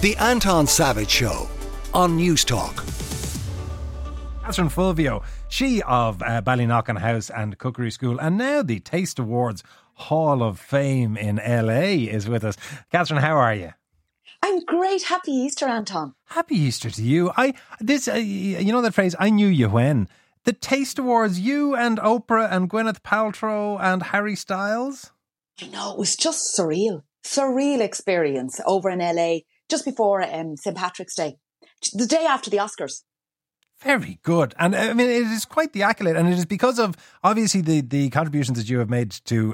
The Anton Savage Show on News Talk. Catherine Fulvio, she of Ballyknocken House and Cookery School, and now the Taste Awards Hall of Fame in LA is with us. Catherine, how are you? I'm great. Happy Easter, Anton. Happy Easter to you. You know that phrase, I knew you when. The Taste Awards, you and Oprah and Gwyneth Paltrow and Harry Styles. I know, it was just surreal experience over in LA just before St. Patrick's Day, the day after the Oscars. Very good. And I mean, it is quite the accolade, and it is because of obviously the contributions that you have made to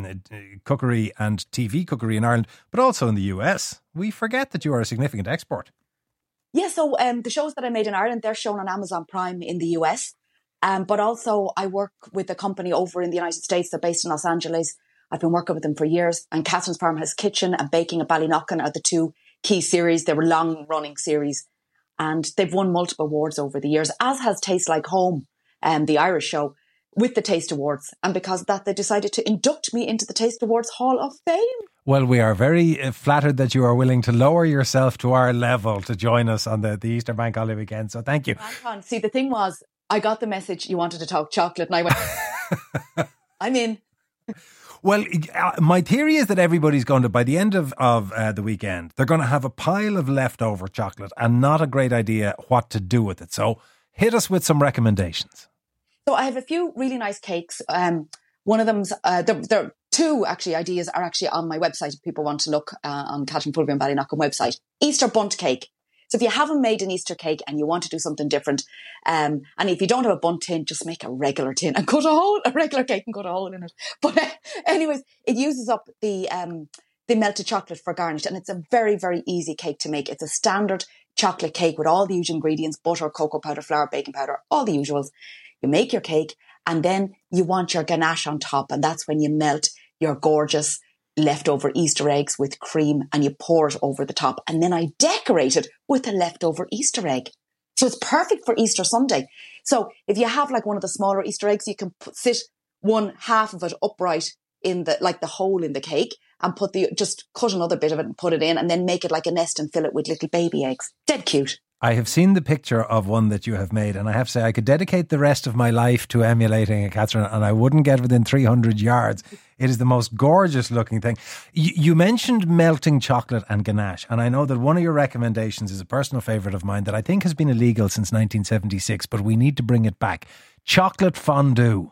cookery and TV cookery in Ireland, but also in the US. We forget that you are a significant export. Yeah, so the shows that I made in Ireland, they're shown on Amazon Prime in the US. But also I work with a company over in the United States. They're based in Los Angeles. I've been working with them for years. And Catherine's Farmhouse Kitchen and Baking at Ballyknocken are the two key series. They were long-running series. And they've won multiple awards over the years, as has Taste Like Home, the Irish show, with the Taste Awards. And because of that, they decided to induct me into the Taste Awards Hall of Fame. Well, we are very flattered that you are willing to lower yourself to our level to join us on the Easter Bank Holiday weekend. So thank you. Anton, see, the thing was, I got the message you wanted to talk chocolate, and I went, I'm in. Well, my theory is that everybody's going to, by the end of the weekend, they're going to have a pile of leftover chocolate and not a great idea what to do with it. So hit us with some recommendations. So I have a few really nice cakes. One of them's, there are two actually ideas are actually on my website if people want to look on Catherine Fulvio and Ballyknocken website. Easter Bundt Cake. So if you haven't made an Easter cake and you want to do something different, and if you don't have a bundt tin, just make a regular tin and cut a regular cake and cut a hole in it. But anyways, it uses up the melted chocolate for garnish, and it's a very, very easy cake to make. It's a standard chocolate cake with all the usual ingredients: butter, cocoa powder, flour, baking powder, all the usuals. You make your cake, and then you want your ganache on top, and that's when you melt your gorgeous leftover Easter eggs with cream and you pour it over the top. And then I decorate it with a leftover Easter egg. So it's perfect for Easter Sunday. So if you have like one of the smaller Easter eggs, you can sit one half of it upright in the hole in the cake and just cut another bit of it and put it in and then make it like a nest and fill it with little baby eggs. Dead cute. I have seen the picture of one that you have made, and I have to say I could dedicate the rest of my life to emulating a Catherine, and I wouldn't get within 300 yards. It is the most gorgeous looking thing. You mentioned melting chocolate and ganache, and I know that one of your recommendations is a personal favourite of mine that I think has been illegal since 1976, but we need to bring it back. Chocolate fondue.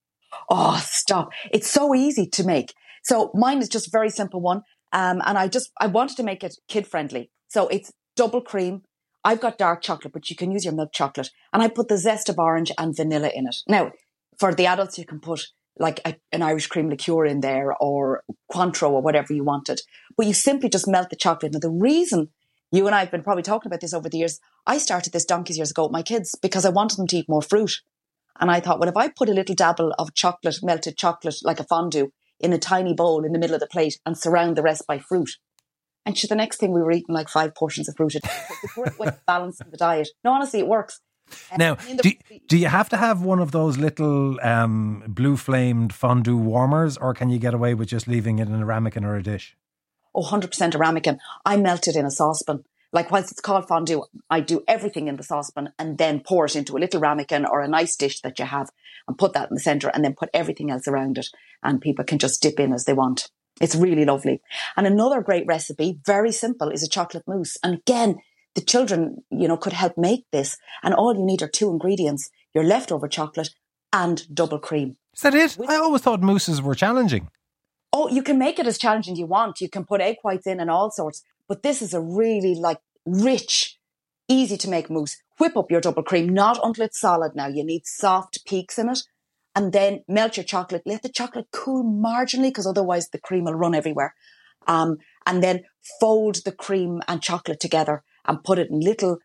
Oh, stop. It's so easy to make. So mine is just a very simple one, and I wanted to make it kid friendly. So it's double cream. I've got dark chocolate, but you can use your milk chocolate. And I put the zest of orange and vanilla in it. Now, for the adults, you can put like an Irish cream liqueur in there or Cointreau or whatever you wanted. But you simply just melt the chocolate. Now, the reason you and I have been probably talking about this over the years, I started this donkeys years ago with my kids because I wanted them to eat more fruit. And I thought, well, if I put a little dabble of chocolate, melted chocolate, like a fondue, in a tiny bowl in the middle of the plate and surround the rest by fruit. And the next thing we were eating like 5 portions of fruit a day. It's a great way of balancing the diet. No, honestly, it works. Now, do you have to have one of those little blue flamed fondue warmers, or can you get away with just leaving it in a ramekin or a dish? Oh, 100% a ramekin. I melt it in a saucepan. Like whilst it's called fondue, I do everything in the saucepan and then pour it into a little ramekin or a nice dish that you have and put that in the centre and then put everything else around it. And people can just dip in as they want. It's really lovely. And another great recipe, very simple, is a chocolate mousse. And again, the children, could help make this. And all you need are 2 ingredients, your leftover chocolate and double cream. Is that it? I always thought mousses were challenging. Oh, you can make it as challenging as you want. You can put egg whites in and all sorts. But this is a really rich, easy to make mousse. Whip up your double cream, not until it's solid now. You need soft peaks in it. And then melt your chocolate. Let the chocolate cool marginally because otherwise the cream will run everywhere. And then fold the cream and chocolate together and put it in little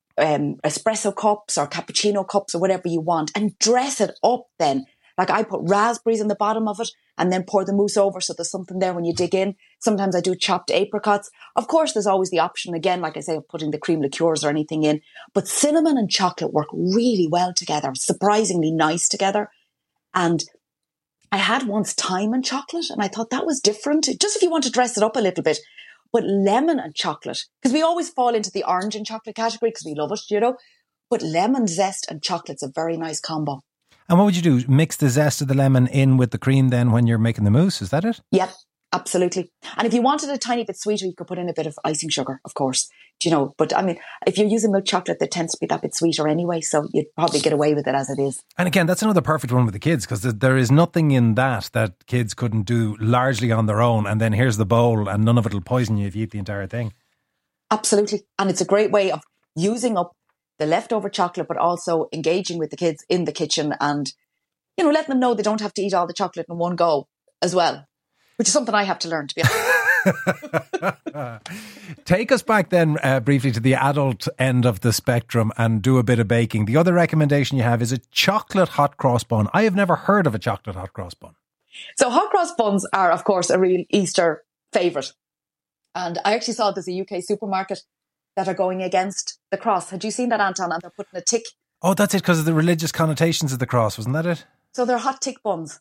espresso cups or cappuccino cups or whatever you want. And dress it up then. Like I put raspberries in the bottom of it and then pour the mousse over so there's something there when you dig in. Sometimes I do chopped apricots. Of course, there's always the option, again, like I say, of putting the cream liqueurs or anything in. But cinnamon and chocolate work really well together, surprisingly nice together. And I had once thyme and chocolate and I thought that was different. Just if you want to dress it up a little bit. But lemon and chocolate, because we always fall into the orange and chocolate category because we love it, you know. But lemon zest and chocolate's a very nice combo. And what would you do? Mix the zest of the lemon in with the cream then when you're making the mousse? Is that it? Yep, absolutely. And if you wanted a tiny bit sweeter, you could put in a bit of icing sugar, of course. Do you know? But I mean, if you're using milk chocolate, that tends to be that bit sweeter anyway. So you'd probably get away with it as it is. And again, that's another perfect one with the kids, because there is nothing in that kids couldn't do largely on their own. And then here's the bowl, and none of it will poison you if you eat the entire thing. Absolutely. And it's a great way of using up the leftover chocolate, but also engaging with the kids in the kitchen and, you know, letting them know they don't have to eat all the chocolate in one go as well, which is something I have to learn, to be honest. Take us back then briefly to the adult end of the spectrum and do a bit of baking. The other recommendation you have is a chocolate hot cross bun. I have never heard of a chocolate hot cross bun. So hot cross buns are, of course, a real Easter favourite. And I actually saw there's a UK supermarket that are going against the cross. Had you seen that, Anton? And they're putting a tick. Oh, that's it, because of the religious connotations of the cross, wasn't that it? So they're hot tick buns.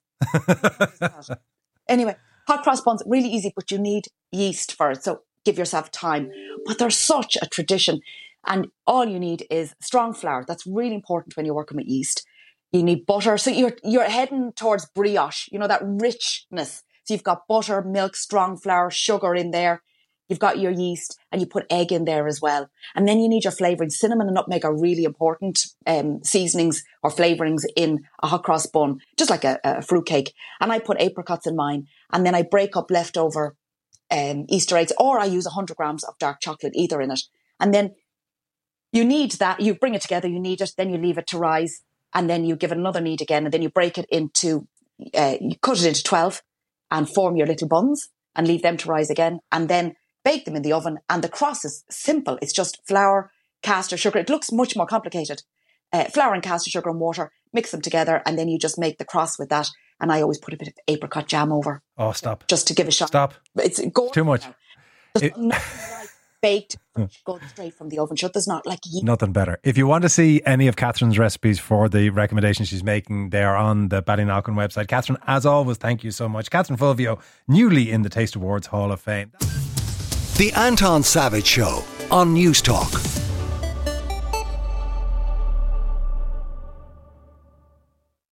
Anyway, hot cross buns, really easy, but you need yeast for it. So give yourself time. But they're such a tradition. And all you need is strong flour. That's really important when you're working with yeast. You need butter. So you're heading towards brioche, you know, that richness. So you've got butter, milk, strong flour, sugar in there. You've got your yeast, and you put egg in there as well. And then you need your flavouring. Cinnamon and nutmeg are really important seasonings or flavourings in a hot cross bun, just like a fruit cake. And I put apricots in mine, and then I break up leftover Easter eggs, or I use 100 grams of dark chocolate, either in it. And then you need that. You bring it together, you knead it, then you leave it to rise, and then you give it another knead again, and then you break it into, you cut it into 12 and form your little buns and leave them to rise again. And then bake them in the oven, and the cross is simple. It's just flour, caster sugar. It looks much more complicated. Flour and caster sugar and water, mix them together, and then you just make the cross with that. And I always put a bit of apricot jam over. Oh, stop. Just to give a shot. Stop. It's too much. Nothing like baked, going straight from the oven. Sure, there's not like yeast. Nothing better. If you want to see any of Catherine's recipes for the recommendations she's making, they are on the Ballynacan website. Catherine, as always, thank you so much. Catherine Fulvio, newly in the Taste Awards Hall of Fame. The Anton Savage Show on News Talk.